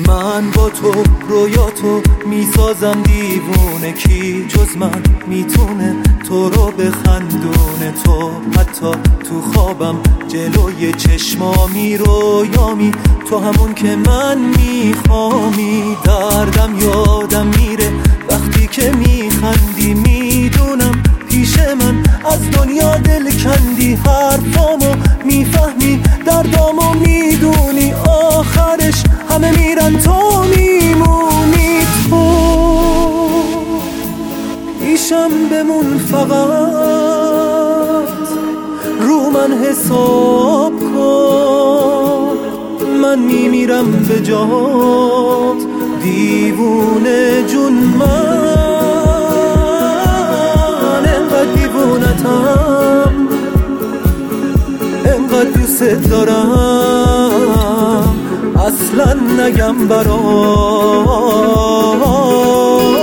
من با تو رویاتو میسازم دیوونه، کی جز من میتونه تو رو بخندونه؟ تو حتی تو خوابم جلوی چشمامی رویامی، تو همون که من میخوامی. دردم یادم میره وقتی که میخندی، میدونم پیش من از دنیا دل کندی. حرفامو میفهمی، دردامو میدونی، آخرش همه میرن تو میمونی. تو پیشم بمون فقط، رو من حساب کن، من میمیرم به جات دیوونه جون. من انقدر دیوونتم، انقدر دوست دارم، اصلا نگم برات.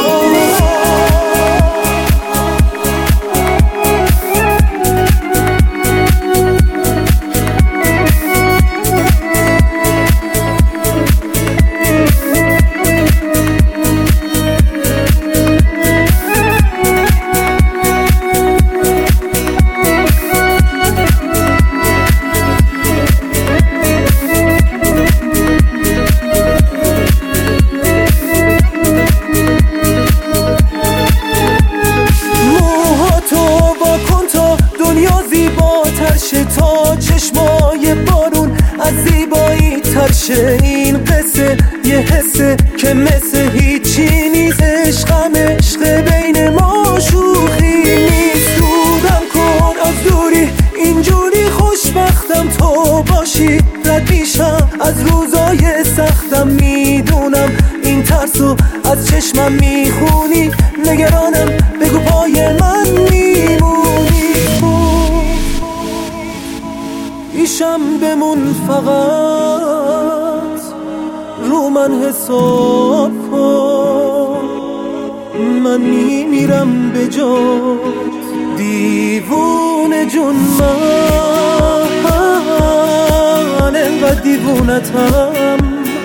تا چشمای بارون از زیبایی ترشه، این قصه یه حسه که مثل هیچی نیست. عشقم عشق بین ما شوخی نیست. دورم کن از دوری، اینجوری خوشبختم تو باشی. رد میشم از روزای سختم، میدونم این ترسو از چشمم میخونی. نگرانم بگو پای من میمونی. پیشم بمون فقط، رو من حساب کن، من میمیرم به جات دیوونه جون. من انقدر دیوونتم،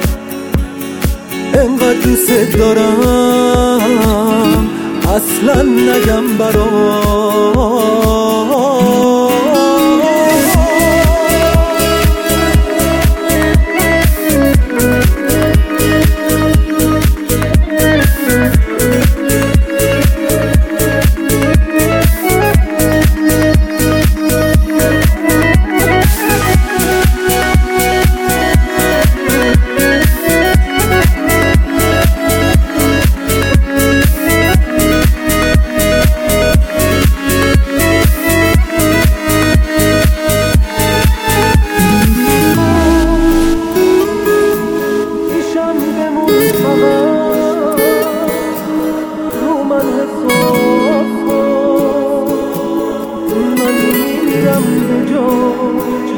انقدر دوست دارم، اصلا نگم برات. من میمیرم به جات